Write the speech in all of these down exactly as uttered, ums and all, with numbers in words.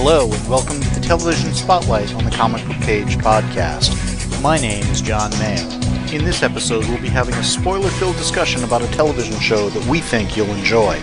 Hello, and welcome to the Television Spotlight on the Comic Book Page podcast. My name is John Mayo. In this episode, we'll be having a spoiler-filled discussion about a television show that we think you'll enjoy.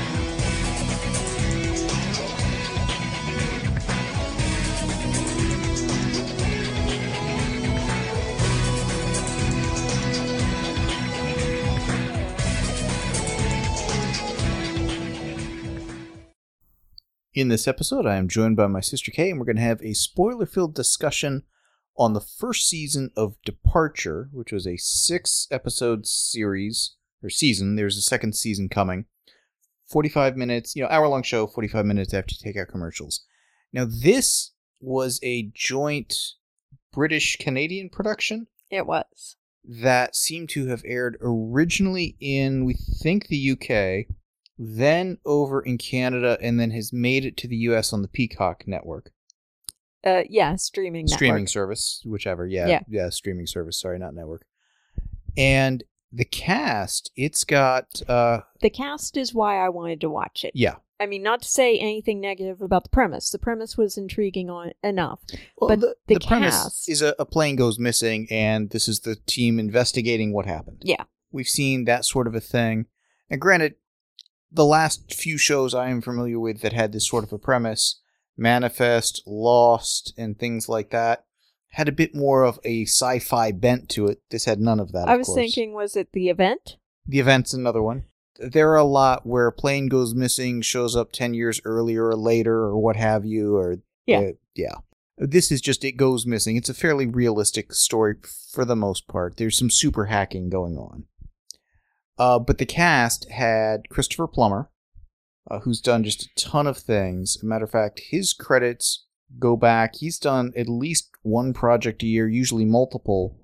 In this episode, I am joined by my sister Kay, and we're going to have a spoiler-filled discussion on the first season of Departure, which was a six-episode series, or season. There's a second season coming. forty-five minutes, you know, hour-long show, forty-five minutes after you take out commercials. Now, this was a joint British-Canadian production. It was. That seemed to have aired originally in, we think, the U K, then over in Canada, and then has made it to the U S on the Peacock network. Uh, yeah, streaming network. Streaming service, whichever. Yeah, yeah, yeah, streaming service. Sorry, not network. And the cast, it's got... Uh, the cast is why I wanted to watch it. Yeah. I mean, not to say anything negative about the premise. The premise was intriguing on enough. Well, but the, the, the cast... premise is a, a plane goes missing, and this is the team investigating what happened. Yeah. We've seen that sort of a thing. And granted, the last few shows I am familiar with that had this sort of a premise, Manifest, Lost, and things like that, had a bit more of a sci-fi bent to it. This had none of that, I of was course. thinking, was it The Event? The Event's another one. There are a lot where a plane goes missing, shows up ten years earlier or later, or what have you, or... Yeah. Uh, yeah. This is just, it goes missing. It's a fairly realistic story for the most part. There's some super hacking going on. Uh, but the cast had Christopher Plummer, uh, who's done just a ton of things. As a matter of fact, his credits go back. He's done at least one project a year, usually multiple,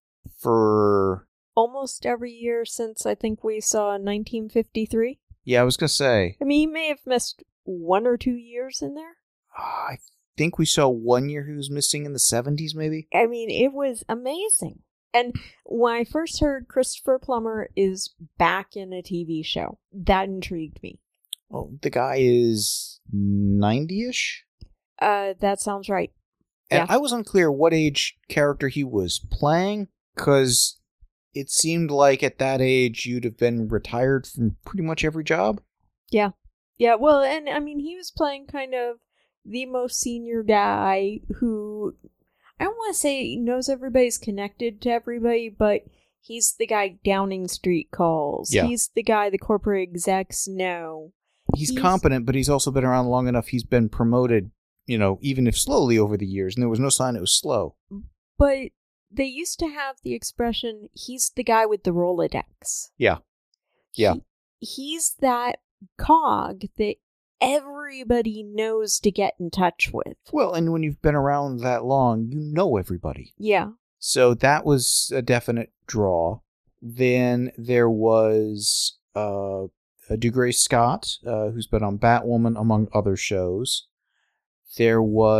for... Almost every year since I think we saw nineteen fifty-three. Yeah, I was going to say. I mean, he may have missed one or two years in there. Uh, I think we saw one year he was missing in the seventies, maybe? I mean, it was amazing. And when I first heard Christopher Plummer is back in a T V show, that intrigued me. Well, the guy is ninety-ish? Uh, that sounds right. And yeah. I was unclear what age character he was playing, because it seemed like at that age you'd have been retired from pretty much every job. Yeah. Yeah, well, and I mean, he was playing kind of the most senior guy who... I don't want to say he knows everybody's connected to everybody, but he's the guy Downing Street calls. Yeah. He's the guy the corporate execs know. He's, He's competent, but he's also been around long enough. He's been promoted, you know, even if slowly over the years, and there was no sign it was slow. But they used to have the expression, he's the guy with the Rolodex. Yeah. Yeah. He, he's that cog that everybody knows to get in touch with. Well, and when you've been around that long, you know everybody. Yeah. So that was a definite draw. Then there was uh, DeGrace Scott, uh, who's been on Batwoman, among other shows. There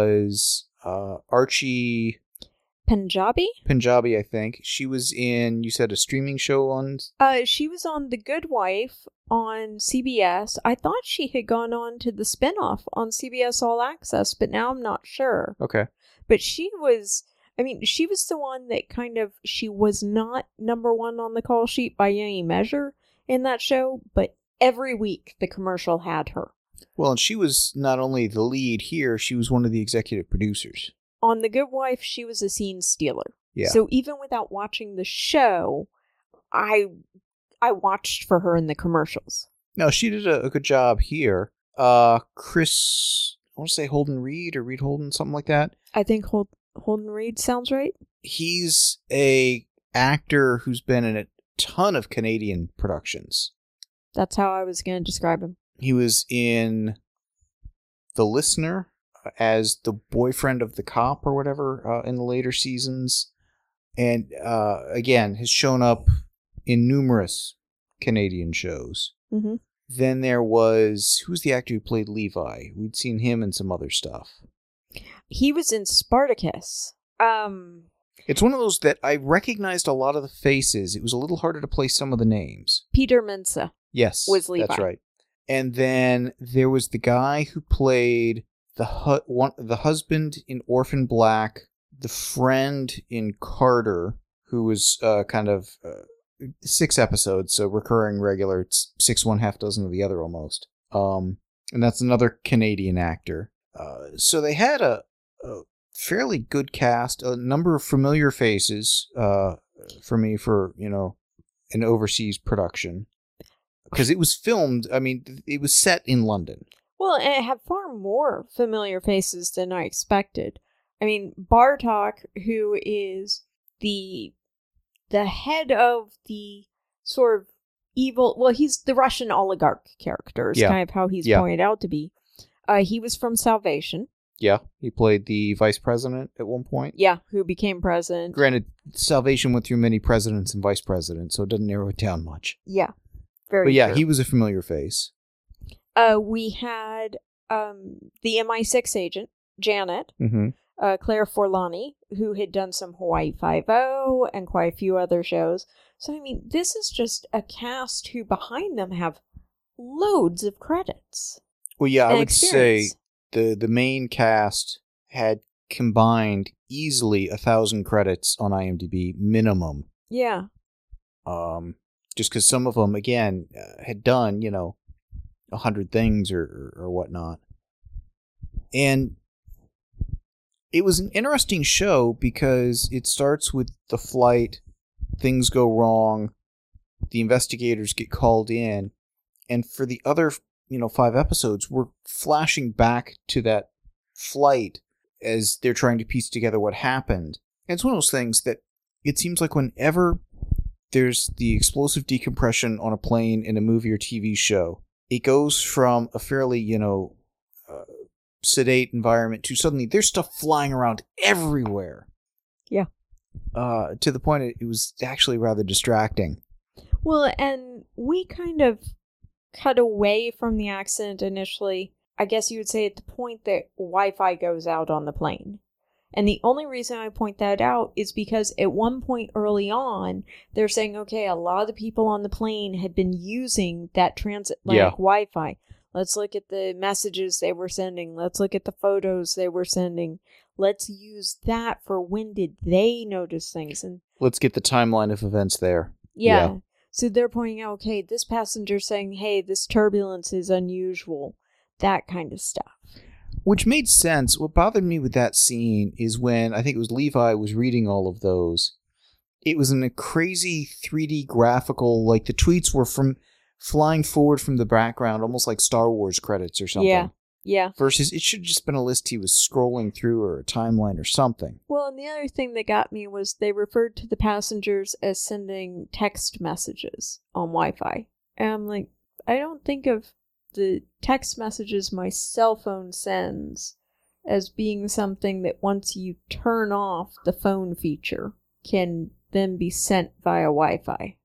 was uh, Archie... Punjabi? Punjabi, I think. She was in, you said, a streaming show on... Uh, she was on The Good Wife on C B S. I thought she had gone on to the spinoff on C B S All Access, but now I'm not sure. Okay. But she was, I mean, she was the one that kind of, she was not number one on the call sheet by any measure in that show, but every week the commercial had her. Well, and she was not only the lead here, she was one of the executive producers. On The Good Wife, she was a scene stealer. Yeah. So even without watching the show, I I watched for her in the commercials. No, she did a, a good job here. Uh, Chris, I want to say Holden Reed or Reed Holden, something like that. I think Hold, Holden Reed sounds right. He's a actor who's been in a ton of Canadian productions. That's how I was going to describe him. He was in The Listener as the boyfriend of the cop or whatever uh, in the later seasons. And uh, again, has shown up in numerous Canadian shows. Mm-hmm. Then there was, who's the actor who played Levi? We'd seen him in some other stuff. He was in Spartacus. Um, It's one of those that I recognized a lot of the faces. It was a little harder to place some of the names. Peter Mensah. Yes, Was Levi. that's right. And then there was the guy who played the hu- one, the husband in Orphan Black, the friend in Carter, who was uh, kind of uh, six episodes, so recurring regular. It's six one half dozen of the other almost. Um, and that's another Canadian actor. Uh, so they had a, a fairly good cast, a number of familiar faces uh, for me for, you know, an overseas production. Because it was filmed, I mean, it was set in London. Well, and it had far more familiar faces than I expected. I mean, Bartok, who is the the head of the sort of evil, well, he's the Russian oligarch character, is Yeah. kind of how he's Yeah. pointed out to be. Uh, he was from Salvation. Yeah, he played the vice president at one point. Yeah, who became president. Granted, Salvation went through many presidents and vice presidents, so it doesn't narrow it down much. Yeah, very But yeah, true. he was a familiar face. Uh, we had um, the M I six agent, Janet, Mm-hmm. uh, Claire Forlani, who had done some Hawaii Five-O and quite a few other shows. So, I mean, this is just a cast who behind them have loads of credits. Well, yeah, I and would experience. say the the main cast had combined easily a thousand credits on IMDb minimum. Yeah. Um, just because some of them, again, uh, had done, you know, a hundred things or, or or whatnot, and it was an interesting show because it starts with the flight, things go wrong, the investigators get called in, and for the other, you know, five episodes, we're flashing back to that flight as they're trying to piece together what happened. And it's one of those things that it seems like whenever there's the explosive decompression on a plane in a movie or T V show, it goes from a fairly, you know, uh, sedate environment to suddenly there's stuff flying around everywhere. Yeah. Uh, to the point it, it was actually rather distracting. Well, and we kind of cut away from the accident initially, I guess you would say at the point that Wi-Fi goes out on the plane. And the only reason I point that out is because at one point early on, they're saying, okay, a lot of the people on the plane had been using that transatlantic Yeah. Wi-Fi. Let's look at the messages they were sending. Let's look at the photos they were sending. Let's use that for when did they notice things. And Let's get the timeline of events there. yeah. Yeah. So they're pointing out, okay, this passenger's saying, hey, this turbulence is unusual. That kind of stuff. Which made sense. What bothered me with that scene is when, I think it was Levi was reading all of those, it was in a crazy three D graphical, like the tweets were from flying forward from the background, almost like Star Wars credits or something. Yeah. Yeah. Versus it should have just been a list he was scrolling through or a timeline or something. Well, and the other thing that got me was they referred to the passengers as sending text messages on Wi-Fi. And I'm like, I don't think of the text messages my cell phone sends as being something that once you turn off the phone feature can then be sent via Wi-Fi.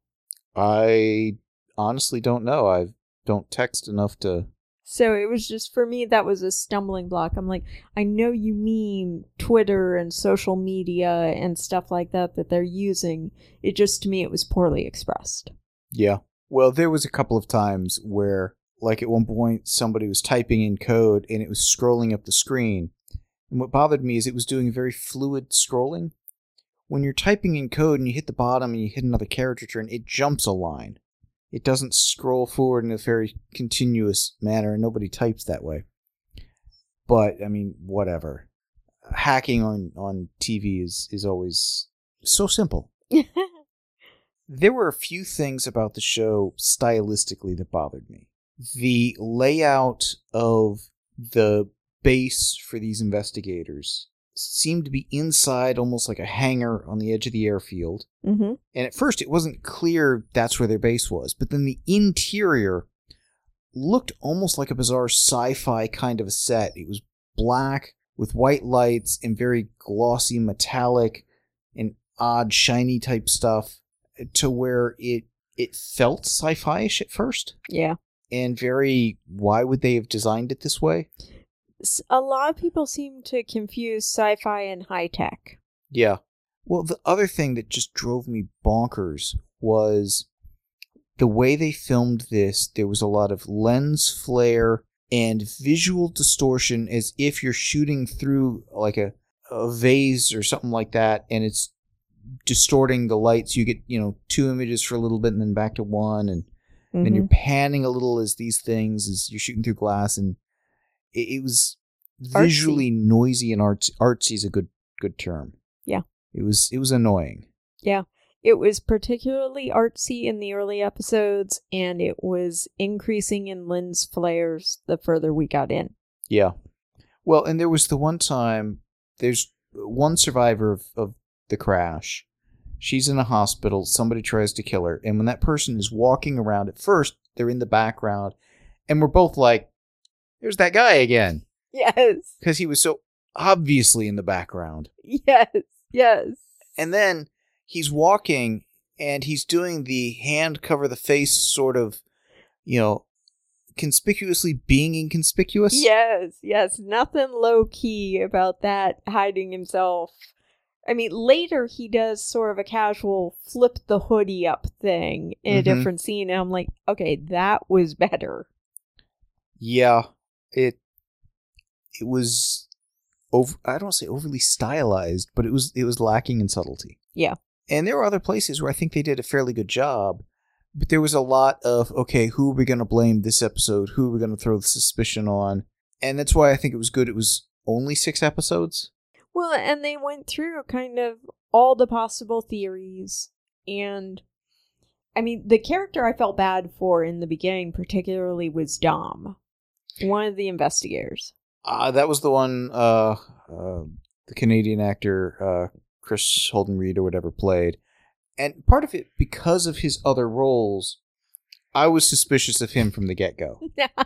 I honestly don't know. I don't text enough to... So it was just, for me, that was a stumbling block. I'm like, I know you mean Twitter and social media and stuff like that that they're using. It just, to me, it was poorly expressed. Yeah. Well, there was a couple of times where, like at one point, somebody was typing in code and it was scrolling up the screen. And what bothered me is it was doing very fluid scrolling. When you're typing in code and you hit the bottom and you hit another character turn, it jumps a line. It doesn't scroll forward in a very continuous manner, and nobody types that way. But, I mean, whatever. Hacking on, on T V is, is always so simple. There were a few things about the show stylistically that bothered me. The layout of the base for these investigators seemed to be inside almost like a hangar on the edge of the airfield. Mm-hmm. And at first it wasn't clear that's where their base was, but then the interior looked almost like a bizarre sci-fi kind of a set. It was black with white lights and very glossy metallic and odd shiny type stuff, to where it it felt sci-fi-ish at first. Yeah. And very, why would they have designed it this way? A lot of people seem to confuse sci-fi and high-tech. Yeah. Well, the other thing that just drove me bonkers was the way they filmed this. There was a lot of lens flare and visual distortion as if you're shooting through like a, a vase or something like that, and it's distorting the lights. You get, you know, two images for a little bit and then back to one, and mm-hmm. then you're panning a little as these things as you're shooting through glass, and it, it was visually artsy. Noisy and arts, artsy is a good good term. Yeah. It was it was annoying. Yeah. It was particularly artsy in the early episodes, and it was increasing in lens flares the further we got in. Yeah. Well, and there was the one time, there's one survivor of, of the crash. She's in a hospital, somebody tries to kill her, and when that person is walking around, at first, they're in the background, and we're both like, there's that guy again. Yes. Because he was so obviously in the background. Yes, yes. And then he's walking, and he's doing the hand cover the face sort of, you know, conspicuously being inconspicuous. Yes, yes. Nothing low-key about that, hiding himself. I mean, later he does sort of a casual flip the hoodie up thing in mm-hmm. a different scene, and I'm like, okay, that was better. Yeah, it it was over. I don't say overly stylized, but it was it was lacking in subtlety. Yeah. And there were other places where I think they did a fairly good job, but there was a lot of, okay, who are we going to blame this episode? Who are we going to throw the suspicion on? And that's why I think it was good. It was only six episodes. Well, and they went through kind of all the possible theories. And, I mean, the character I felt bad for in the beginning particularly was Dom, one of the investigators. Uh, that was the one, uh, uh, the Canadian actor, uh, Chris Holden Reed or whatever played. And part of it, because of his other roles, I was suspicious of him from the get-go.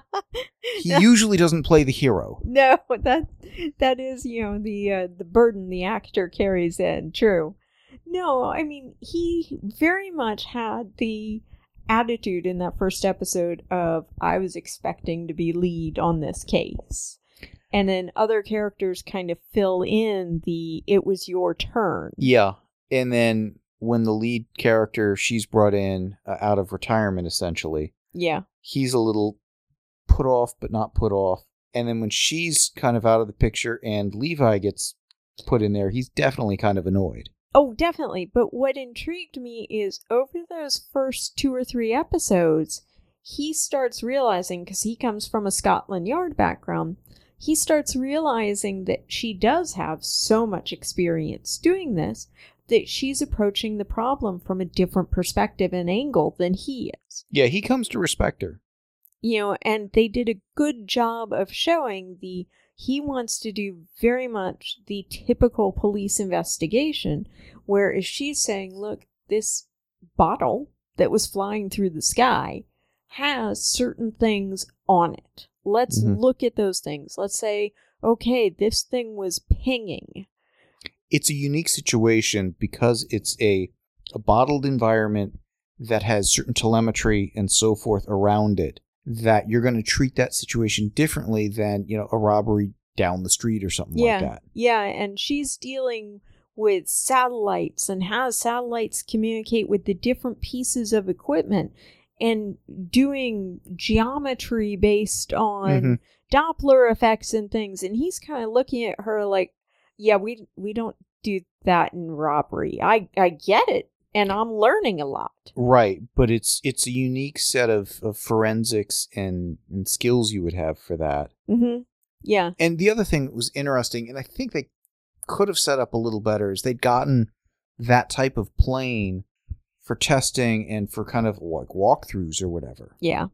He no. usually doesn't play the hero. No, that that is, you know, the uh, the burden the actor carries in. True. No, I mean, he very much had the attitude in that first episode of, I was expecting to be lead on this case. And then other characters kind of fill in the, it was your turn. Yeah. And then when the lead character, she's brought in uh, out of retirement, essentially. Yeah. He's a little put off, but not put off. And then when she's kind of out of the picture and Levi gets put in there, he's definitely kind of annoyed. Oh, definitely. But what intrigued me is over those first two or three episodes, he starts realizing, because he comes from a Scotland Yard background, he starts realizing that she does have so much experience doing this that she's approaching the problem from a different perspective and angle than he is. Yeah, he comes to respect her. You know, and they did a good job of showing the, he wants to do very much the typical police investigation, whereas she's saying, look, this bottle that was flying through the sky has certain things on it. Let's mm-hmm. look at those things. Let's say, okay, this thing was pinging. It's a unique situation because it's a, a bottled environment that has certain telemetry and so forth around it, that you're going to treat that situation differently than, you know, a robbery down the street or something yeah. like that. Yeah, and she's dealing with satellites and how satellites communicate with the different pieces of equipment, and doing geometry based on mm-hmm. Doppler effects and things. And he's kind of looking at her like, yeah, we we don't do that in robbery. I, I get it. And I'm learning a lot. Right. But it's it's a unique set of, of forensics and, and skills you would have for that. Mm-hmm. Yeah. And the other thing that was interesting, and I think they could have set up a little better, is they'd gotten that type of plane for testing and for kind of like walkthroughs or whatever. Yeah.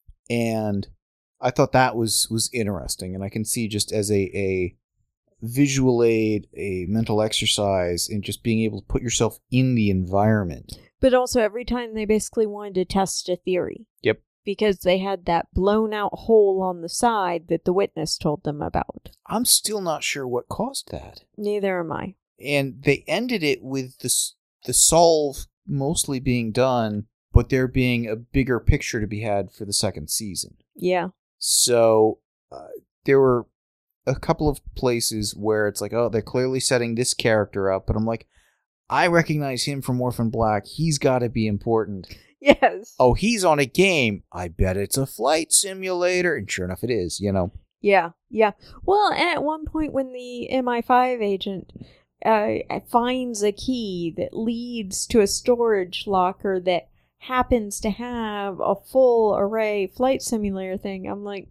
And I thought that was, was interesting. And I can see just as a, a visual aid, a mental exercise, and just being able to put yourself in the environment. But also every time they basically wanted to test a theory. Yep. Because they had that blown out hole on the side that the witness told them about. I'm still not sure what caused that. Neither am I. And they ended it with the, the solve mostly being done, but there being a bigger picture to be had for the second season. Yeah. So uh, there were a couple of places where it's like, oh, they're clearly setting this character up, but I'm like, I recognize him from Orphan Black. He's got to be important. Yes. Oh, he's on a game. I bet it's a flight simulator. And sure enough, it is, you know. Yeah, yeah. Well, at one point when the M I five agent uh, finds a key that leads to a storage locker that happens to have a full array flight simulator thing, I'm like,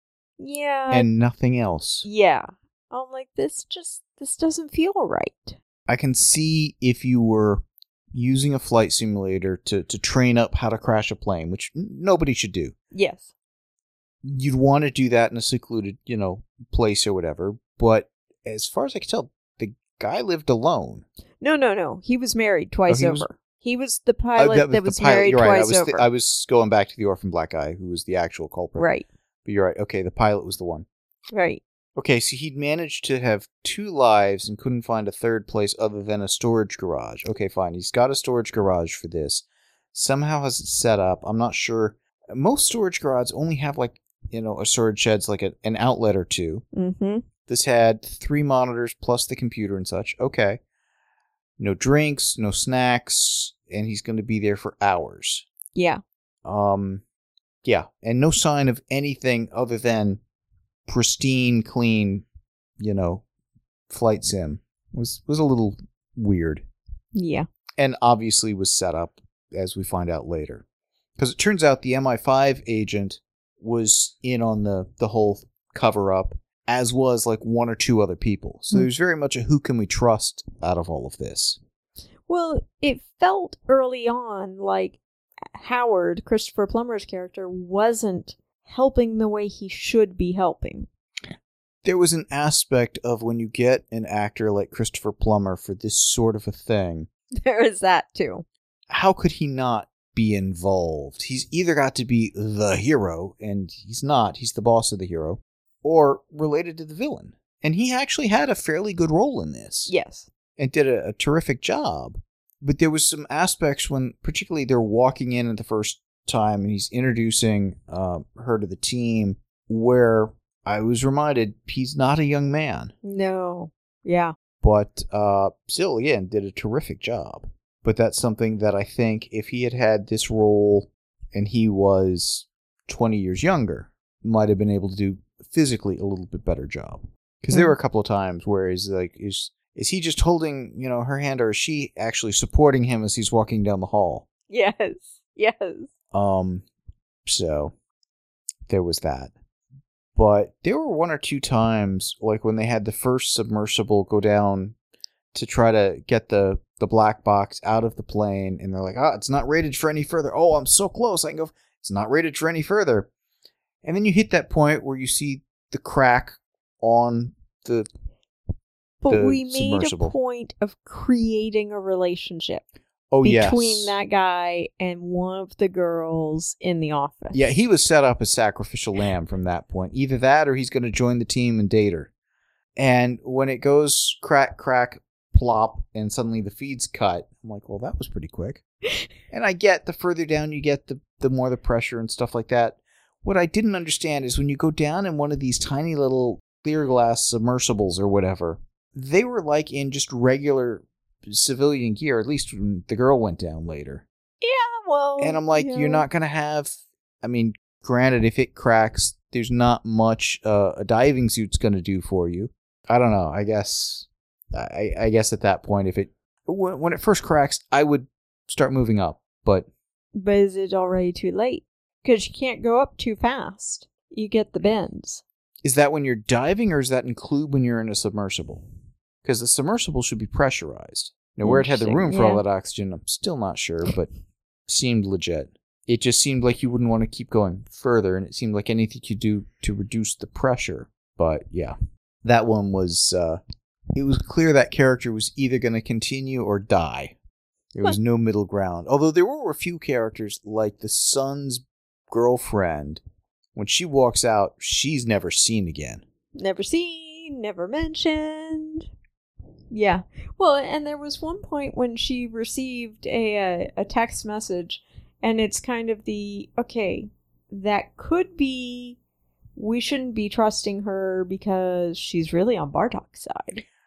yeah. And nothing else. Yeah. I'm like, this just, this doesn't feel right. I can see if you were using a flight simulator to, to train up how to crash a plane, which nobody should do. Yes. You'd want to do that in a secluded, you know, place or whatever. But as far as I can tell, the guy lived alone. No, no, no. He was married twice oh, he over. Was... He was the pilot uh, that was, that was married you're right. twice I was over. Th- I was going back to the Orphan Black guy who was the actual culprit. Right. But you're right. Okay, the pilot was the one. Right. Okay, so he'd managed to have two lives and couldn't find a third place other than a storage garage. Okay, fine. He's got a storage garage for this. Somehow has it set up. I'm not sure. Most storage garages only have, like, you know, a storage shed's like a, an outlet or two. Mm-hmm. This had three monitors plus the computer and such. Okay. No drinks, no snacks, and he's going to be there for hours. Yeah. Um, yeah, and no sign of anything other than pristine, clean, you know, flight sim. Was was a little weird. Yeah. And obviously was set up, as we find out later. Because it turns out the M I five agent was in on the, the whole cover-up, as was like one or two other people. So mm. there's very much a who can we trust out of all of this. Well, it felt early on like Howard, Christopher Plummer's character, wasn't helping the way he should be helping. There was an aspect of when you get an actor like Christopher Plummer for this sort of a thing. There is that too. How could he not be involved? He's either got to be the hero, and he's not. He's the boss of the hero, or related to the villain. And he actually had a fairly good role in this. Yes. And did a, a terrific job. But there was some aspects when, particularly, they're walking in at the first time, and he's introducing uh, her to the team, where I was reminded he's not a young man. No. Yeah. But uh, still, again, did a terrific job. But that's something that I think if he had had this role and he was twenty years younger, might have been able to do physically a little bit better job. Because mm. there were a couple of times where he's like, is is he just holding, you know, her hand, or is she actually supporting him as he's walking down the hall? Yes. Yes. Um. So there was that. But there were one or two times, like when they had the first submersible go down to try to get the, the black box out of the plane, and they're like, ah, it's not rated for any further. Oh, I'm so close. I can go, it's not rated for any further. And then you hit that point where you see the crack on the But the we made a point of creating a relationship. Oh, between yes. that guy and one of the girls in the office. Yeah, he was set up as sacrificial lamb from that point. Either that or he's going to join the team and date her. And when it goes crack, crack, plop, and suddenly the feed's cut, I'm like, well, that was pretty quick. And I get the further down you get, the, the more the pressure and stuff like that. What I didn't understand is when you go down in one of these tiny little clear glass submersibles or whatever, they were like in just regular civilian gear, at least when the girl went down later. Yeah, well... And I'm like, yeah. You're not going to have... I mean, granted, if it cracks, there's not much uh, a diving suit's going to do for you. I don't know. I guess... I, I guess at that point, if it... When, when it first cracks, I would start moving up, but... But is it already too late? Because you can't go up too fast. You get the bends. Is that when you're diving, or does that include when you're in a submersible? Because the submersible should be pressurized. Now, where it had the room for yeah. all that oxygen, I'm still not sure, but seemed legit. It just seemed like you wouldn't want to keep going further, and it seemed like anything you do to reduce the pressure. But, yeah. That one was... Uh, it was clear that character was either going to continue or die. There was no middle ground. Although there were a few characters, like the son's girlfriend. When she walks out, she's never seen again. Never seen, never mentioned... Yeah. Well, and there was one point when she received a, a a text message, and it's kind of the, okay, that could be, we shouldn't be trusting her because she's really on Bartok's side.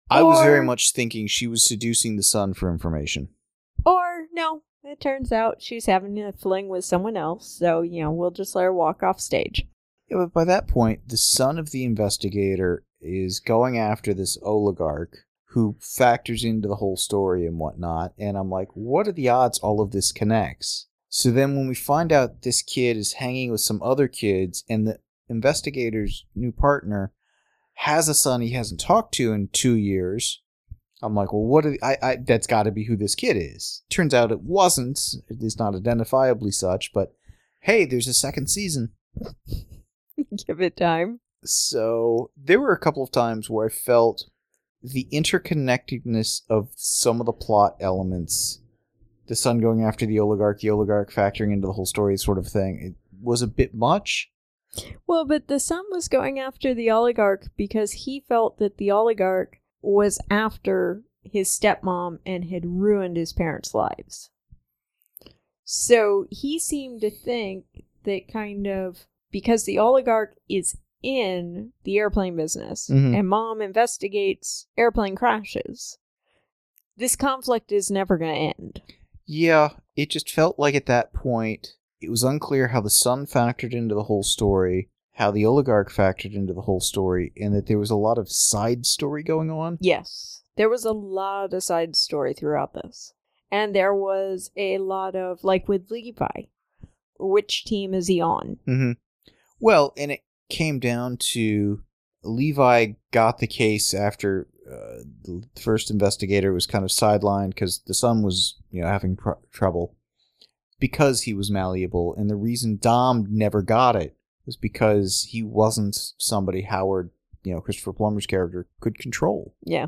I was very Or- much thinking she was seducing the son for information. Or, no, it turns out she's having a fling with someone else, so, you know, we'll just let her walk off stage. Yeah, but by that point, the son of the investigator is going after this oligarch who factors into the whole story and whatnot, and I'm like, what are the odds all of this connects? So then when we find out this kid is hanging with some other kids, and the investigator's new partner has a son he hasn't talked to in two years, I'm like, well, what? Are the, I, I that's got to be who this kid is. Turns out it wasn't. It is not identifiably such, but hey, there's a second season. Give it time. So there were a couple of times where I felt the interconnectedness of some of the plot elements, the son going after the oligarch, the oligarch factoring into the whole story sort of thing, it was a bit much. Well, but the son was going after the oligarch because he felt that the oligarch was after his stepmom and had ruined his parents' lives. So he seemed to think that kind of, because the oligarch is in the airplane business Mhm. and mom investigates airplane crashes, this conflict is never going to end. Yeah, it just felt like at that point, it was unclear how the son factored into the whole story, how the oligarch factored into the whole story, and that there was a lot of side story going on. Yes, there was a lot of side story throughout this. And there was a lot of, like with Levi, which team is he on? Mm-hmm. Well, and it came down to Levi got the case after uh, the first investigator was kind of sidelined because the son was, you know, having pr- trouble because he was malleable, and the reason Dom never got it was because he wasn't somebody Howard, you know, Christopher Plummer's character, could control. Yeah.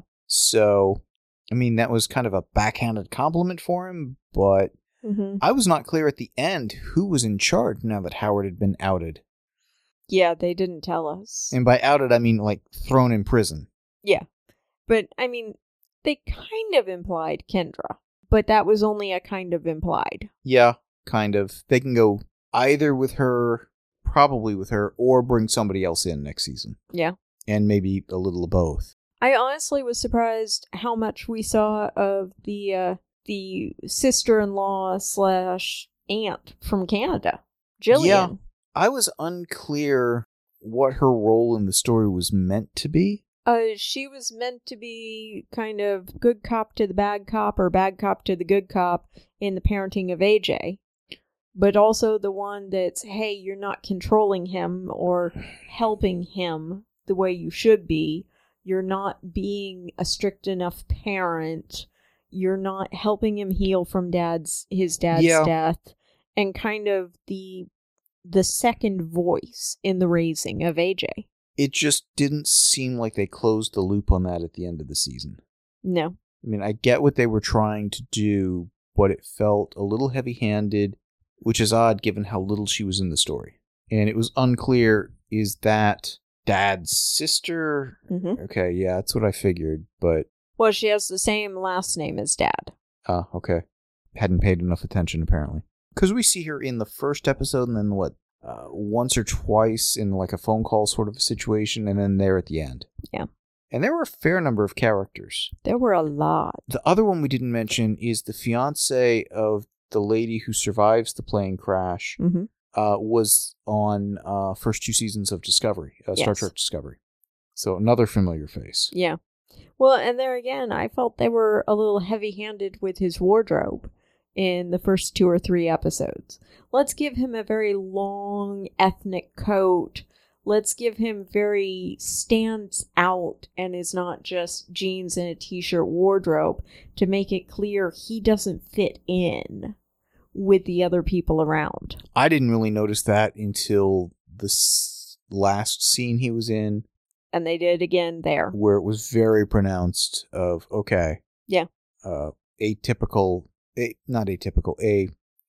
So, I mean, that was kind of a backhanded compliment for him, but Mm-hmm. I was not clear at the end who was in charge now that Howard had been outed. Yeah, they didn't tell us. And by outed, I mean, like, thrown in prison. Yeah. But, I mean, they kind of implied Kendra. But that was only a kind of implied. Yeah, kind of. They can go either with her, probably with her, or bring somebody else in next season. Yeah. And maybe a little of both. I honestly was surprised how much we saw of the uh, the sister-in-law slash aunt from Canada, Jillian. Yeah. I was unclear what her role in the story was meant to be. Uh, she was meant to be kind of good cop to the bad cop, or bad cop to the good cop in the parenting of A J. But also the one that's, hey, you're not controlling him or helping him the way you should be. You're not being a strict enough parent. You're not helping him heal from dad's his dad's Yeah. death. And kind of the the second voice in the raising of A J. It just didn't seem like they closed the loop on that at the end of the season. No. I mean, I get what they were trying to do, but it felt a little heavy-handed, which is odd given how little she was in the story. And it was unclear, is that Dad's sister? Mm-hmm. Okay, yeah, that's what I figured, but... Well, she has the same last name as Dad. Ah, okay. Hadn't paid enough attention, apparently. Because we see her in the first episode, and then, what, uh, once or twice in, like, a phone call sort of a situation, and then there at the end. Yeah. And there were a fair number of characters. There were a lot. The other one we didn't mention is the fiance of the lady who survives the plane crash. Mm-hmm. Uh, was on uh, first two seasons of Discovery, uh, Star Yes. Trek Discovery. So another familiar face. Yeah. Well, and there again, I felt they were a little heavy-handed with his wardrobe in the first two or three episodes. Let's give him a very long ethnic coat. Let's give him very stands out and is not just jeans and a t-shirt wardrobe to make it clear he doesn't fit in with the other people around. I didn't really notice that until the s- last scene he was in, And they did again there. where it was very pronounced of, okay. Yeah. Uh, atypical, a, not atypical, a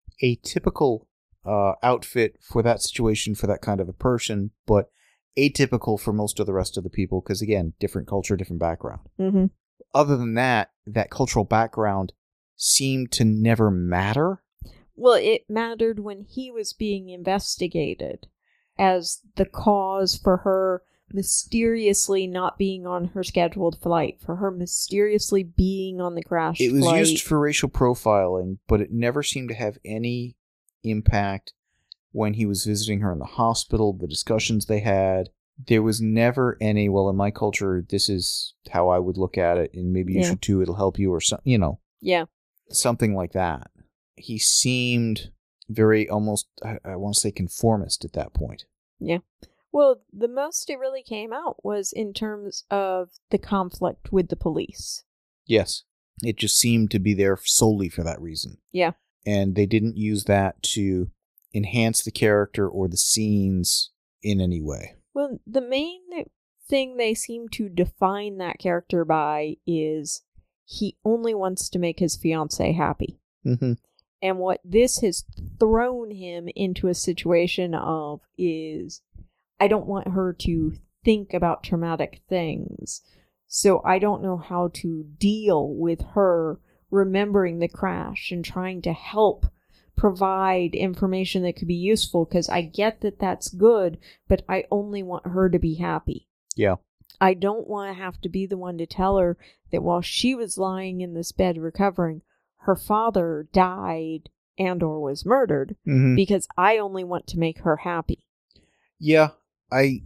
atypical uh, outfit for that situation, for that kind of a person, but atypical for most of the rest of the people, because again, different culture, different background. Mm-hmm. Other than that, that cultural background seemed to never matter. Well, it mattered when he was being investigated as the cause for her mysteriously not being on her scheduled flight, for her mysteriously being on the crash It was flight. used for racial profiling, but it never seemed to have any impact when he was visiting her in the hospital, the discussions they had. There was never any, well, in my culture, this is how I would look at it, and maybe you Yeah. should too, it'll help you, or something, you know, Yeah. something like that. He seemed very almost, I, I want to say conformist at that point. Yeah. Well, the most it really came out was in terms of the conflict with the police. Yes. It just seemed to be there solely for that reason. Yeah. And they didn't use that to enhance the character or the scenes in any way. Well, the main thing they seem to define that character by is he only wants to make his fiancée happy. Mm-hmm. And what this has thrown him into a situation of is, I don't want her to think about traumatic things. So I don't know how to deal with her remembering the crash and trying to help provide information that could be useful, because I get that that's good, but I only want her to be happy. Yeah. I don't want to have to be the one to tell her that while she was lying in this bed recovering, her father died and or was murdered, Mm-hmm. because I only want to make her happy. Yeah. I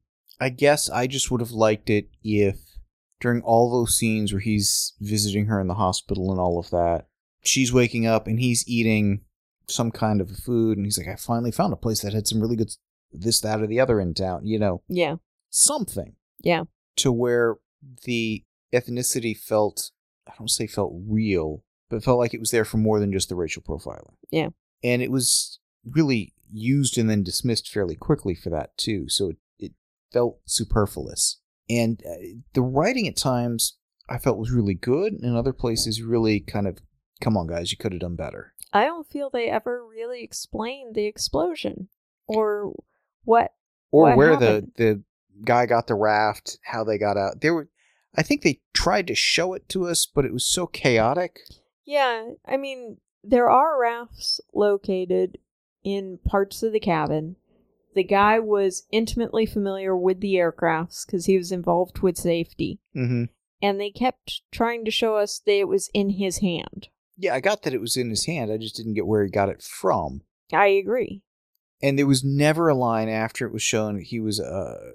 I guess I just would have liked it if during all those scenes where he's visiting her in the hospital and all of that, she's waking up and he's eating some kind of food, and he's like, I finally found a place that had some really good this, that, or the other in town, you know. Yeah. Something. Yeah. To where the ethnicity felt, I don't say felt real, but felt like it was there for more than just the racial profiling. Yeah. And it was really used and then dismissed fairly quickly for that too, so it, it felt superfluous. And uh, the writing at times I felt was really good, and in other places really kind of, come on guys, you could have done better. I don't feel they ever really explained the explosion or what Or what where happened. the the guy got the raft, how they got out. There were, I think they tried to show it to us, but it was so chaotic. Yeah, I mean, there are rafts located in parts of the cabin. The guy was intimately familiar with the aircrafts because he was involved with safety. Mm-hmm. And they kept trying to show us that it was in his hand. Yeah, I got that it was in his hand. I just didn't get where he got it from. I agree. And there was never a line after it was shown that he was a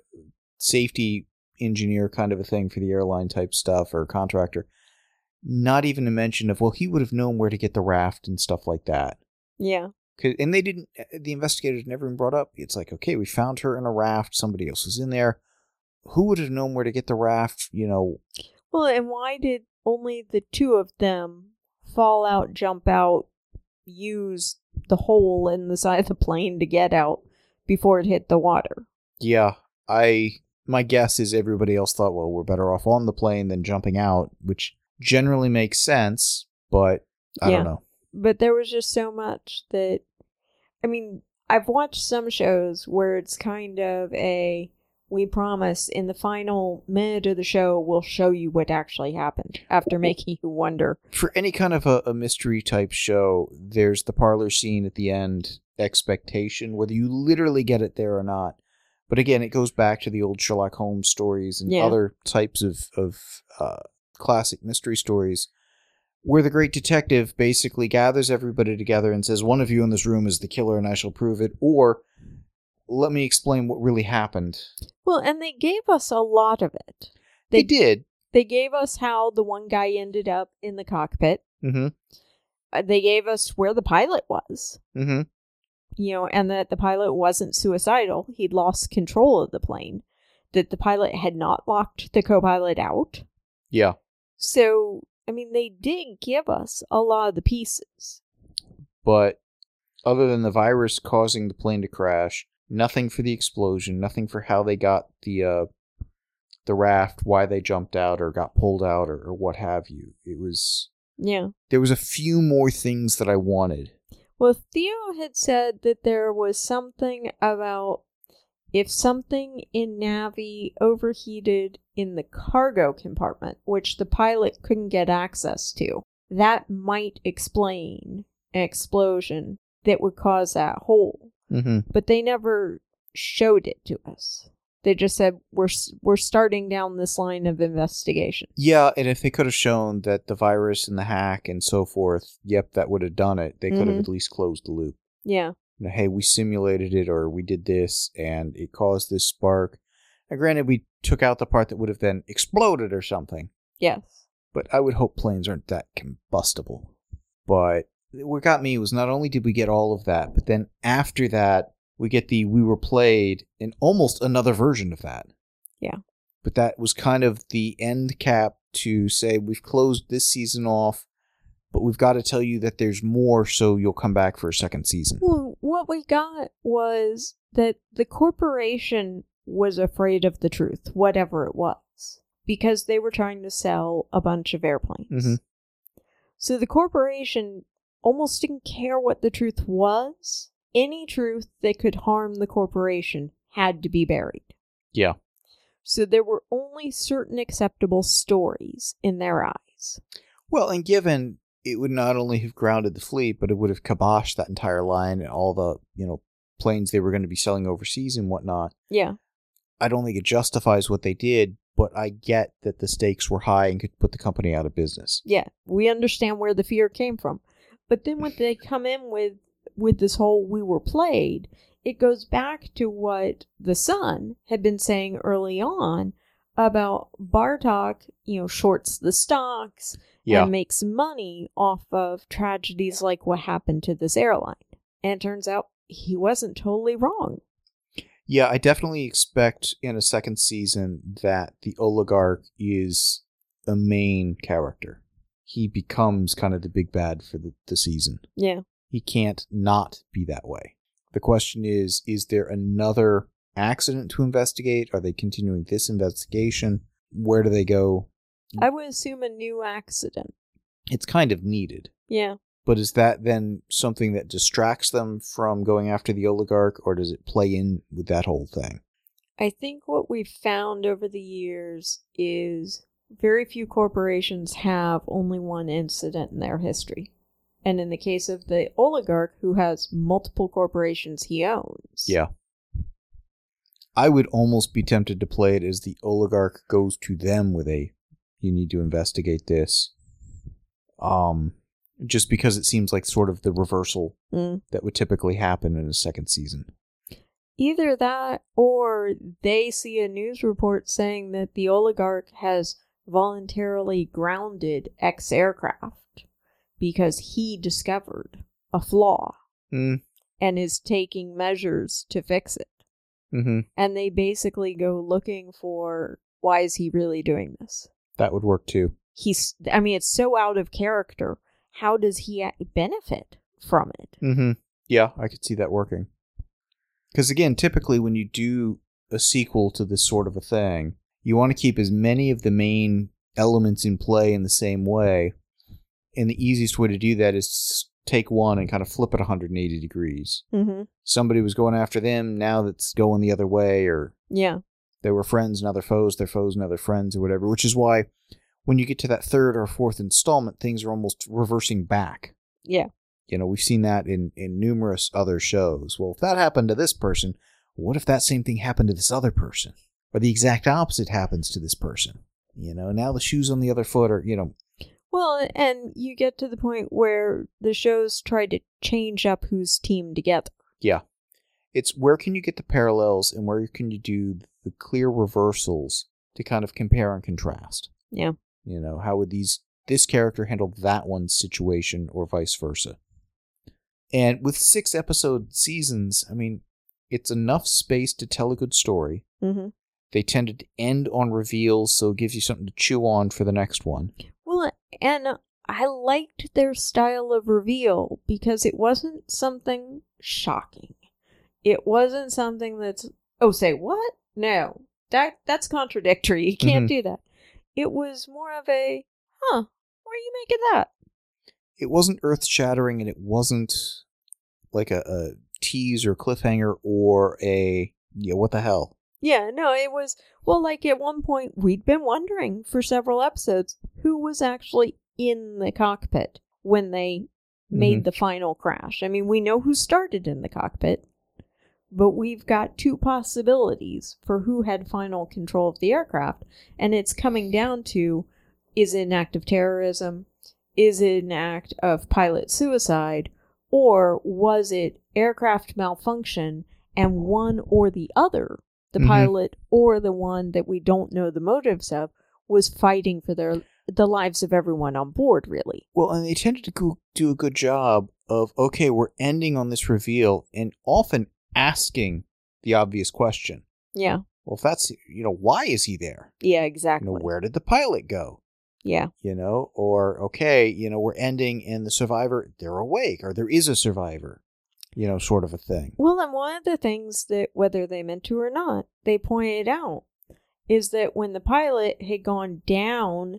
safety engineer kind of a thing for the airline type stuff, or a contractor. Not even a mention of, well, he would have known where to get the raft and stuff like that. Yeah. And they didn't, the investigators never even brought up, it's like, okay, we found her in a raft, somebody else was in there. Who would have known where to get the raft, you know? Well, and why did only the two of them fall out, jump out, use the hole in the side of the plane to get out before it hit the water? Yeah, I, my guess is everybody else thought, well, we're better off on the plane than jumping out, which generally makes sense, but I Yeah. don't know. But there was just so much that, I mean, I've watched some shows where it's kind of a, we promise in the final minute of the show, we'll show you what actually happened after making you wonder. For any kind of a, a mystery type show, there's the parlor scene at the end, expectation, whether you literally get it there or not. But again, it goes back to the old Sherlock Holmes stories and Yeah. other types of, of uh, classic mystery stories, where the great detective basically gathers everybody together and says, one of you in this room is the killer and I shall prove it, or let me explain what really happened. Well, and they gave us a lot of it. They, They did. They gave us how the one guy ended up in the cockpit. Mm-hmm. Uh, they gave us where the pilot was. Mm-hmm. You know, and that the pilot wasn't suicidal. He'd lost control of the plane. That the pilot had not locked the co-pilot out. Yeah. So, I mean, they did give us a lot of the pieces. But other than the virus causing the plane to crash, nothing for the explosion, nothing for how they got the uh, the raft, why they jumped out or got pulled out, or, or what have you. It was... Yeah. There was a few more things that I wanted. Well, Theo had said that there was something about if something in Navi overheated in the cargo compartment, which the pilot couldn't get access to, that might explain an explosion that would cause that hole. Mm-hmm. But they never showed it to us. They just said, we're we're starting down this line of investigation. Yeah, and if they could have shown that the virus and the hack and so forth, yep, that would have done it. They could mm-hmm. have at least closed the loop. Yeah. You know, hey, we simulated it, or we did this, and it caused this spark. Now, granted, we took out the part that would have then exploded or something. Yes. But I would hope planes aren't that combustible. But what got me was not only did we get all of that, but then after that, we get the we were played in almost another version of that. Yeah. But that was kind of the end cap to say we've closed this season off, but we've got to tell you that there's more, so you'll come back for a second season. Well, what we got was that the corporation was afraid of the truth, whatever it was, because they were trying to sell a bunch of airplanes. Mm-hmm. So the corporation almost didn't care what the truth was. Any truth that could harm the corporation had to be buried. Yeah. So there were only certain acceptable stories in their eyes. Well, and given it would not only have grounded the fleet, but it would have kiboshed that entire line and all the, you know, planes they were going to be selling overseas and whatnot. Yeah. I don't think it justifies what they did, but I get that the stakes were high and could put the company out of business. Yeah, we understand where the fear came from. But then when they come in with, with this whole we were played, it goes back to what the Sun had been saying early on about Bartok, you know, shorts the stocks yeah. and makes money off of tragedies like what happened to this airline. And it turns out he wasn't totally wrong. Yeah, I definitely expect in a second season that the oligarch is a main character. He becomes kind of the big bad for the, the season. Yeah. He can't not be that way. The question is, is there another accident to investigate? Are they continuing this investigation? Where do they go? I would assume a new accident. It's kind of needed. Yeah. But is that then something that distracts them from going after the oligarch, or does it play in with that whole thing? I think what we've found over the years is very few corporations have only one incident in their history. And in the case of the oligarch, who has multiple corporations he owns. Yeah. I would almost be tempted to play it as the oligarch goes to them with a, you need to investigate this. Um... Just because it seems like sort of the reversal mm. that would typically happen in a second season. Either that, or they see a news report saying that the oligarch has voluntarily grounded X aircraft because he discovered a flaw mm. and is taking measures to fix it. Mm-hmm. And they basically go looking for, why is he really doing this? That would work too. He's, I mean, it's so out of character. How does he benefit from it? Mm-hmm. Yeah, I could see that working. Because again, typically when you do a sequel to this sort of a thing, you want to keep as many of the main elements in play in the same way. And the easiest way to do that is take one and kind of flip it one hundred eighty degrees. Mm-hmm. Somebody was going after them, now that's going the other way, or yeah, they were friends, now they're foes, they're foes, now they're friends, or whatever, which is why when you get to that third or fourth installment, things are almost reversing back. Yeah. You know, we've seen that in, in numerous other shows. Well, if that happened to this person, what if that same thing happened to this other person? Or the exact opposite happens to this person? You know, now the shoe's on the other foot, or, you know. Well, and you get to the point where the shows try to change up who's teamed together. Yeah. It's where can you get the parallels and where can you do the clear reversals to kind of compare and contrast? Yeah. You know, how would these this character handle that one situation or vice versa? And with six episode seasons, I mean, it's enough space to tell a good story. Mm-hmm. They tended to end on reveals, so it gives you something to chew on for the next one. Well, and I liked their style of reveal because it wasn't something shocking. It wasn't something that's, oh, say what? No, that that's contradictory. You can't mm-hmm. do that. It was more of a, huh, why are you making that? It wasn't earth-shattering, and it wasn't like a, a tease or cliffhanger or a, yeah, what the hell? Yeah, no, it was, well, like at one point, we'd been wondering for several episodes who was actually in the cockpit when they made mm-hmm. the final crash. I mean, we know who started in the cockpit, but we've got two possibilities for who had final control of the aircraft, and it's coming down to, is it an act of terrorism? Is it an act of pilot suicide? Or was it aircraft malfunction and one or the other, the mm-hmm. pilot or the one that we don't know the motives of, was fighting for their the lives of everyone on board, really? Well, and they tended to go, do a good job of, okay, we're ending on this reveal, and often asking the obvious question. Yeah. Well, if that's, you know, why is he there? Yeah, exactly. You know, where did the pilot go? Yeah. You know, or, okay, you know, we're ending and the survivor, they're awake, or there is a survivor, you know, sort of a thing. Well, and one of the things that, whether they meant to or not, they pointed out is that when the pilot had gone down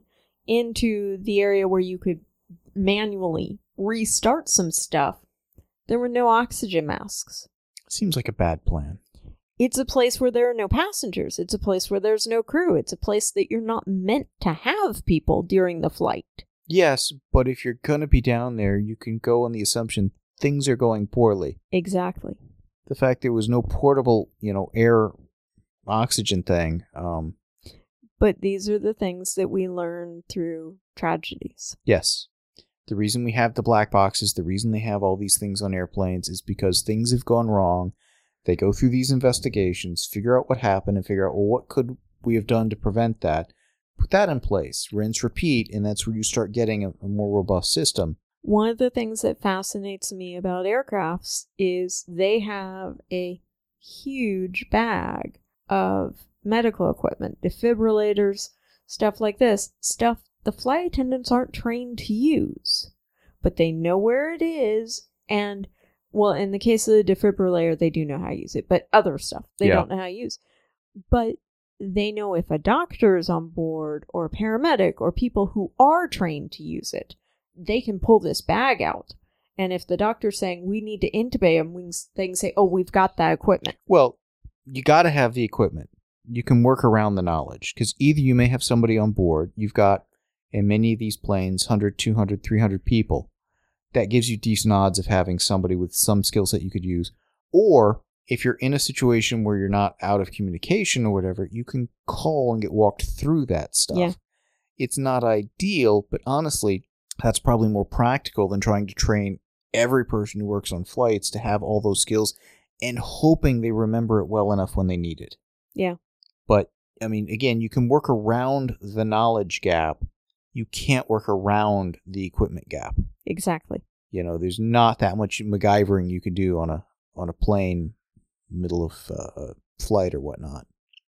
into the area where you could manually restart some stuff, there were no oxygen masks. Seems like a bad plan. It's a place where there are no passengers. It's a place where there's no crew. It's a place that you're not meant to have people during the flight. Yes, but if you're going to be down there, you can go on the assumption things are going poorly. Exactly. The fact there was no portable, you know, air oxygen thing. Um, but these are the things that we learn through tragedies. Yes. The reason we have the black boxes, the reason they have all these things on airplanes is because things have gone wrong. They go through these investigations, figure out what happened, and figure out, well, what could we have done to prevent that? Put that in place, rinse, repeat, and that's where you start getting a, a more robust system. One of the things that fascinates me about aircrafts is they have a huge bag of medical equipment, defibrillators, stuff like this, stuff the flight attendants aren't trained to use, but they know where it is, and, well, in the case of the defibrillator, they do know how to use it, but other stuff they yeah. don't know how to use. But they know if a doctor is on board, or a paramedic, or people who are trained to use it, they can pull this bag out. And if the doctor's saying, we need to intubate them, we can, they can say, oh, we've got that equipment. Well, you got to have the equipment. You can work around the knowledge, because either you may have somebody on board, you've got, in many of these planes, one hundred, two hundred, three hundred people. That gives you decent odds of having somebody with some skill set you could use. Or, if you're in a situation where you're not out of communication or whatever, you can call and get walked through that stuff. Yeah. It's not ideal, but honestly, that's probably more practical than trying to train every person who works on flights to have all those skills and hoping they remember it well enough when they need it. Yeah. But, I mean, again, you can work around the knowledge gap. You can't work around the equipment gap. Exactly. You know, there's not that much MacGyvering you can do on a on a plane, middle of uh, flight or whatnot.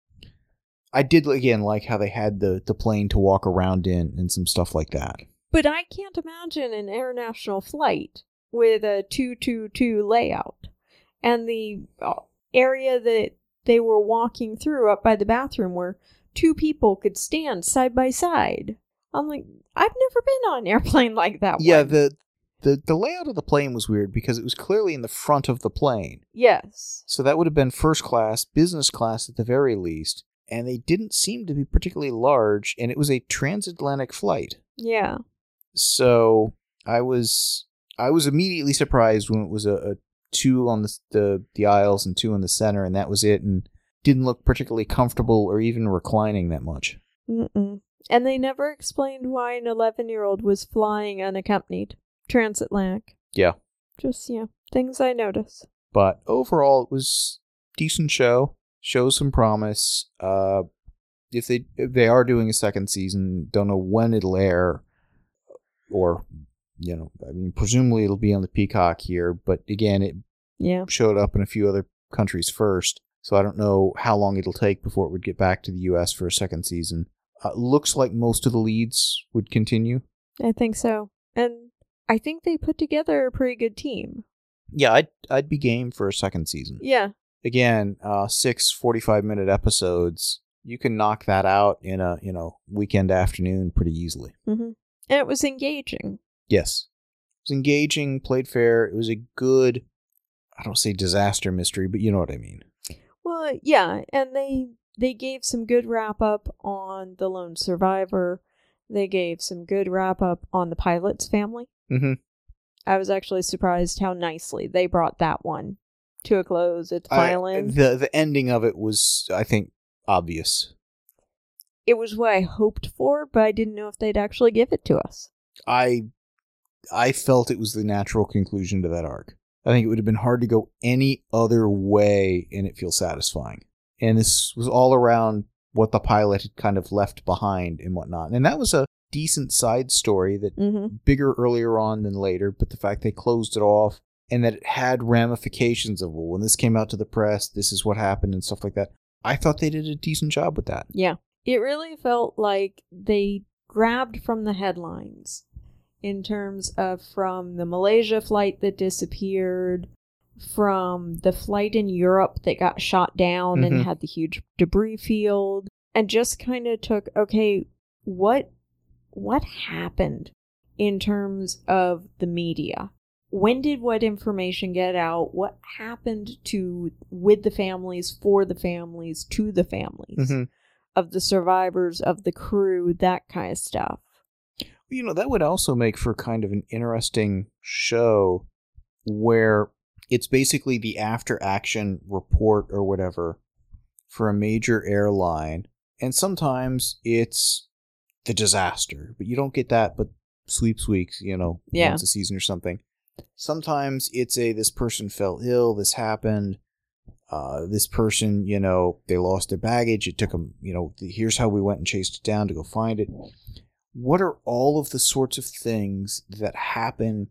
I did, again, like how they had the, the plane to walk around in and some stuff like that. But I can't imagine an international flight with a two two two layout. And the area that they were walking through up by the bathroom where two people could stand side by side. I'm like, I've never been on an airplane like that Yeah, one. the, the the layout of the plane was weird because it was clearly in the front of the plane. Yes. So that would have been first class, business class at the very least. And they didn't seem to be particularly large, and it was a transatlantic flight. Yeah. So I was I was immediately surprised when it was a, a two on the, the the aisles and two in the center, and that was it, and didn't look particularly comfortable or even reclining that much. Mm-mm. And they never explained why an eleven-year-old was flying unaccompanied transatlantic. Yeah. Just, yeah, things I notice. But overall, it was a decent show. Shows some promise. Uh, if they if they are doing a second season, don't know when it'll air, or, you know, I mean, presumably it'll be on the Peacock here. But again, it yeah. showed up in a few other countries first, so I don't know how long it'll take before it would get back to the U S for a second season. Uh, looks like most of the leads would continue. I think so. And I think they put together a pretty good team. Yeah, I'd, I'd be game for a second season. Yeah. Again, uh, six forty-five minute episodes. You can knock that out in a, you know, weekend afternoon pretty easily. Mm-hmm. And it was engaging. Yes. It was engaging, played fair. It was a good, I don't say disaster mystery, but you know what I mean. Well, yeah, and they... They gave some good wrap-up on the lone survivor. They gave some good wrap-up on the pilot's family. Mm-hmm. I was actually surprised how nicely they brought that one to a close at the I, final end. the the ending of it was, I think, obvious. It was what I hoped for, but I didn't know if they'd actually give it to us. I I felt it was the natural conclusion to that arc. I think it would have been hard to go any other way and it feels satisfying. And this was all around what the pilot had kind of left behind and whatnot. And that was a decent side story that Mm-hmm. bigger earlier on than later, but the fact they closed it off and that it had ramifications of, well, when this came out to the press, this is what happened and stuff like that. I thought they did a decent job with that. Yeah. It really felt like they grabbed from the headlines in terms of from the Malaysia flight that disappeared, from the flight in Europe that got shot down Mhm. and had the huge debris field, and just kind of took, okay, what what happened in terms of the media? When did what information get out? What happened to with the families, for the families, to the families Mhm. of the survivors, of the crew, that kind of stuff? You know, that would also make for kind of an interesting show where it's basically the after action report or whatever for a major airline. And sometimes it's the disaster, but you don't get that but sweeps weeks, you know, Yeah. once a season or something. Sometimes it's a, this person fell ill, this happened, uh, this person, you know, they lost their baggage, it took them, you know, here's how we went and chased it down to go find it. What are all of the sorts of things that happen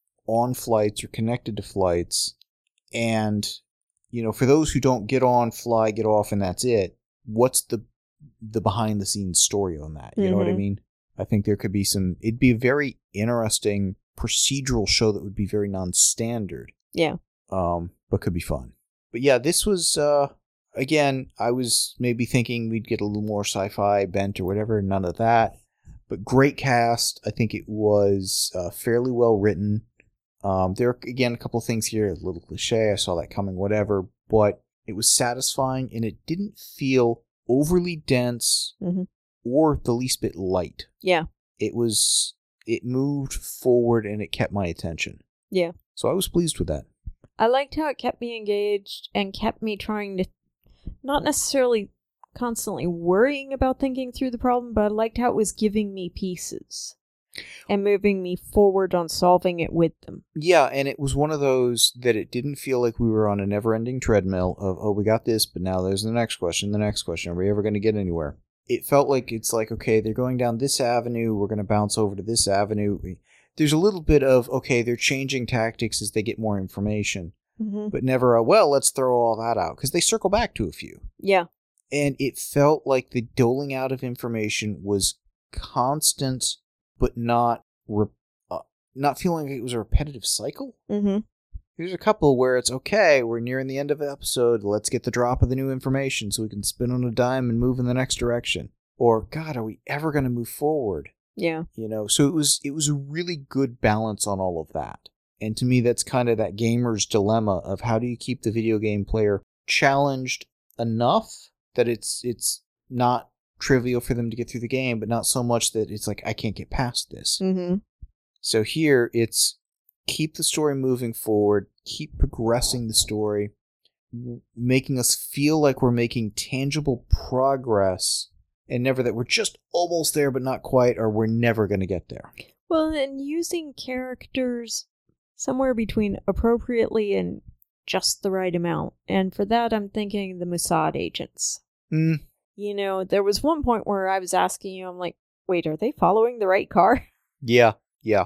on flights or connected to flights? And, you know, for those who don't get on, fly, get off, and that's it, what's the the behind the scenes story on that? You know what I Mhm. mean? I think there could be some, it'd be a very interesting procedural show that would be very non-standard. Yeah. Um, but could be fun. But yeah, this was, uh, again, I was maybe thinking we'd get a little more sci-fi bent or whatever, none of that. But great cast. I think it was uh, fairly well written. Um, there are, again, a couple of things here, a little cliche, I saw that coming, whatever. But it was satisfying and it didn't feel overly dense Mhm. or the least bit light. Yeah. It was, it moved forward and it kept my attention. Yeah. So I was pleased with that. I liked how it kept me engaged and kept me trying to, not necessarily constantly worrying about thinking through the problem, but I liked how it was giving me pieces and moving me forward on solving it with them. Yeah, and it was one of those that it didn't feel like we were on a never-ending treadmill of, oh, we got this, but now there's the next question, the next question. Are we ever going to get anywhere? It felt like it's like, okay, they're going down this avenue, we're going to bounce over to this avenue. There's a little bit of, okay, they're changing tactics as they get more information, Mm-hmm. but never a, well, let's throw all that out, because they circle back to a few. Yeah. And it felt like the doling out of information was constant, but not re- uh, not feeling like it was a repetitive cycle. Mm-hmm. There's a couple where it's, okay, we're nearing the end of the episode, let's get the drop of the new information so we can spin on a dime and move in the next direction. Or, God, are we ever going to move forward? Yeah. You know, so it was it was a really good balance on all of that. And to me, that's kind of that gamer's dilemma of how do you keep the video game player challenged enough that it's it's not trivial for them to get through the game, but not so much that it's like, I can't get past this. Mm-hmm. So here, it's keep the story moving forward, keep progressing the story, w- making us feel like we're making tangible progress, and never that we're just almost there but not quite, or we're never going to get there. Well, and using characters somewhere between appropriately and just the right amount. And for that, I'm thinking the Mossad agents. Mm. You know, there was one point where I was asking you, I'm like, wait, are they following the right car? Yeah, yeah.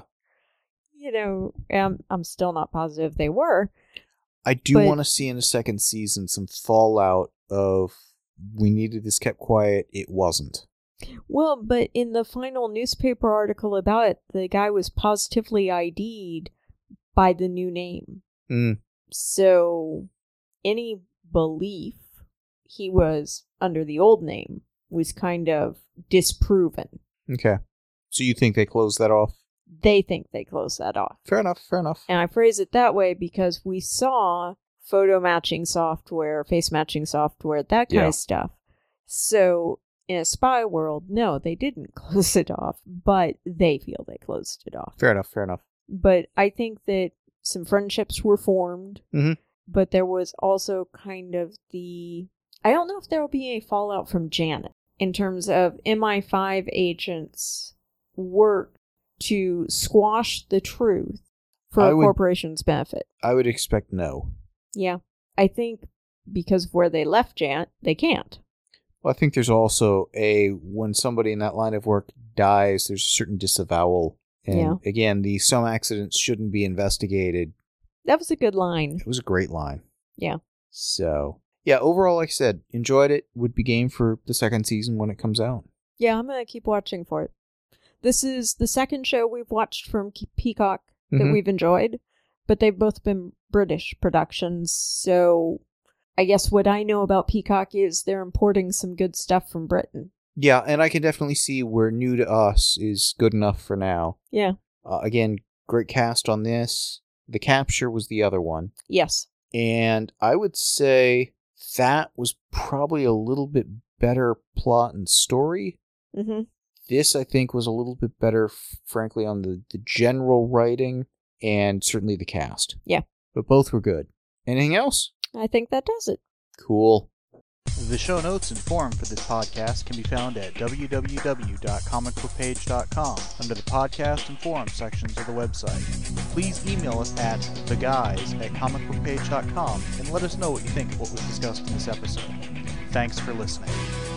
You know, um, I'm still not positive they were. I do But- want to see in a second season some fallout of, we needed this kept quiet, it wasn't. Well, but in the final newspaper article about it, the guy was positively I D'd by the new name. Mm. So any belief he was under the old name was kind of disproven. Okay. So you think they closed that off? They think they closed that off. Fair enough, fair enough. And I phrase it that way because we saw photo matching software, face matching software, that kind Yeah. of stuff. So in a spy world, no, they didn't close it off, but they feel they closed it off. Fair enough, fair enough. But I think that some friendships were formed. Mhm. but there was also kind of the... I don't know if there will be a fallout from Janet in terms of M I five agents work to squash the truth for I a would- corporation's benefit. I would expect no. Yeah. I think because of where they left Janet, they can't. Well, I think there's also a, when somebody in that line of work dies, there's a certain disavowal. And Yeah. again, the some accidents shouldn't be investigated. That was a good line. It was a great line. Yeah. So, yeah, overall, like I said, enjoyed it. Would be game for the second season when it comes out. Yeah, I'm going to keep watching for it. This is the second show we've watched from Ke- Peacock that Mhm. we've enjoyed, but they've both been British productions, so I guess what I know about Peacock is they're importing some good stuff from Britain. Yeah, and I can definitely see where New to Us is good enough for now. Yeah. Uh, again, great cast on this. The Capture was the other one. Yes. And I would say that was probably a little bit better plot and story. Mm-hmm. This, I think, was a little bit better, f- frankly, on the, the general writing and certainly the cast. Yeah. But both were good. Anything else? I think that does it. Cool. The show notes and forum for this podcast can be found at w w w dot comic book page dot com under the podcast and forum sections of the website. Please email us at theguys at comic book page dot com and let us know what you think of what was discussed in this episode. Thanks for listening.